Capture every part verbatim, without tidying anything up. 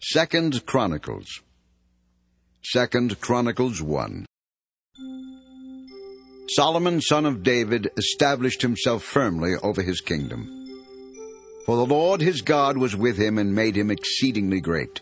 Second Chronicles. Second Chronicles one. Solomon, son of David, established himself firmly over his kingdom. For the Lord his God was with him and made him exceedingly great.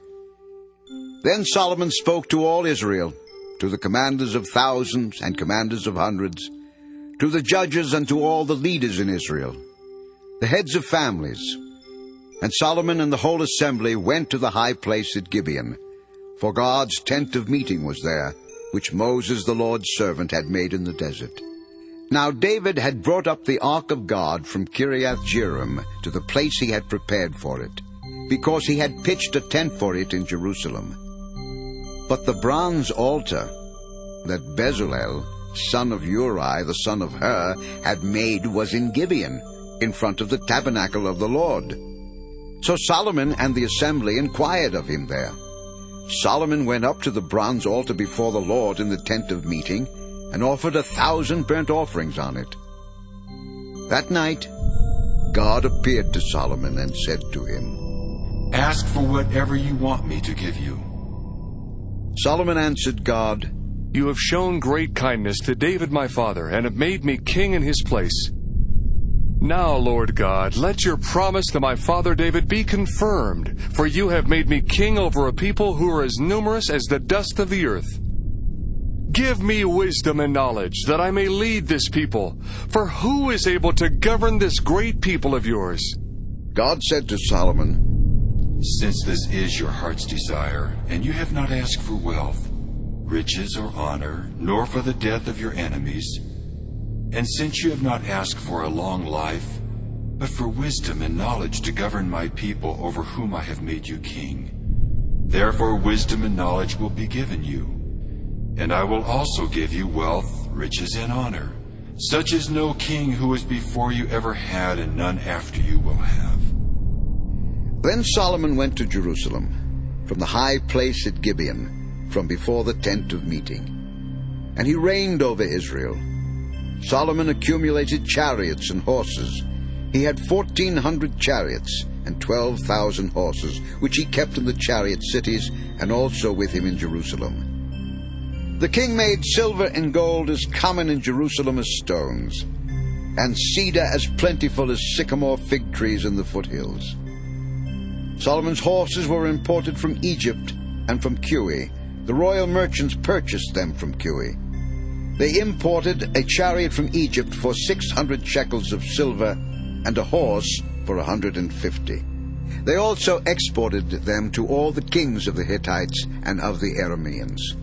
Then Solomon spoke to all Israel, to the commanders of thousands and commanders of hundreds, to the judges and to all the leaders in Israel, the heads of families. And Solomon and the whole assembly went to the high place at Gibeon, for God's tent of meeting was there, which Moses the Lord's servant had made in the desert. Now David had brought up the ark of God from Kiriath-Jearim to the place he had prepared for it, because he had pitched a tent for it in Jerusalem. But the bronze altar that Bezalel, son of Uri, the son of Hur, had made was in Gibeon, in front of the tabernacle of the Lord. So Solomon and the assembly inquired of him there. Solomon went up to the bronze altar before the Lord in the tent of meeting, and offered a thousand burnt offerings on it. That night God appeared to Solomon and said to him, "Ask for whatever you want me to give you." Solomon answered God, "You have shown great kindness to David my father, and have made me king in his place. Now, Lord God, let your promise to my father David be confirmed, for you have made me king over a people who are as numerous as the dust of the earth. Give me wisdom and knowledge, that I may lead this people, for who is able to govern this great people of yours?" God said to Solomon, "Since this is your heart's desire, and you have not asked for wealth, riches, or honor, nor for the death of your enemies, and since you have not asked for a long life, but for wisdom and knowledge to govern my people over whom I have made you king, therefore wisdom and knowledge will be given you. And I will also give you wealth, riches, and honor, such as no king who was before you ever had, and none after you will have." Then Solomon went to Jerusalem, from the high place at Gibeon, from before the tent of meeting. And he reigned over Israel. Solomon accumulated chariots and horses. He had fourteen hundred chariots and twelve thousand horses, which he kept in the chariot cities, and also with him in Jerusalem. The king made silver and gold as common in Jerusalem as stones, and cedar as plentiful as sycamore fig trees in the foothills. Solomon's horses were imported from Egypt and from Cui. The royal merchants purchased them from Cui. They imported a chariot from Egypt for six hundred shekels of silver, and a horse for a hundred and fifty. They also exported them to all the kings of the Hittites and of the Arameans.